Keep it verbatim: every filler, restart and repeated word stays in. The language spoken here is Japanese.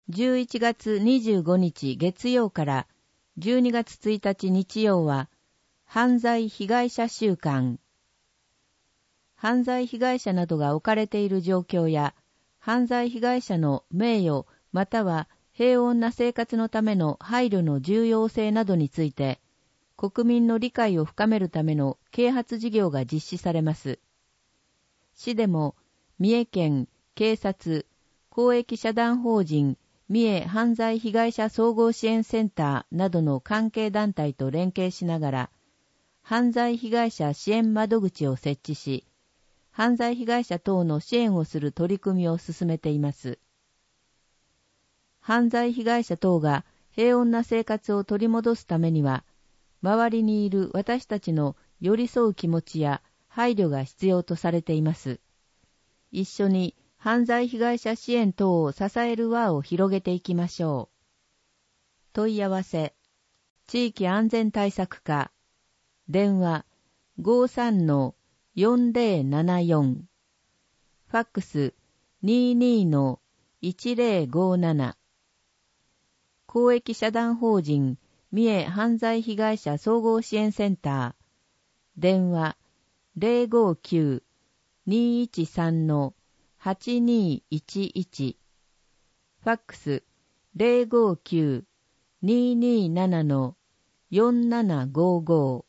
じゅういちがつにじゅうごにち月曜からじゅうにがつついたち日曜は犯罪被害者週間。犯罪被害者などが置かれている状況や犯罪被害者の名誉または平穏な生活のための配慮の重要性などについて国民の理解を深めるための啓発事業が実施されます。市でも三重県警察公益社団法人三重犯罪被害者総合支援センターなどの関係団体と連携しながら犯罪被害者支援窓口を設置し、犯罪被害者等の支援をする取り組みを進めています。犯罪被害者等が平穏な生活を取り戻すためには、周りにいる私たちの寄り添う気持ちや配慮が必要とされています。一緒に犯罪被害者支援等を支える輪を広げていきましょう。問い合わせ、地域安全対策課、電話 ごさんのよんぜろななよん、ファックス にじゅうにのいちぜろごなな、公益社団法人三重犯罪被害者総合支援センター、電話 ゼロごきゅう にいちさんのはちにいちいち、ファックス ゼロごきゅう にーにーななのよんななごご。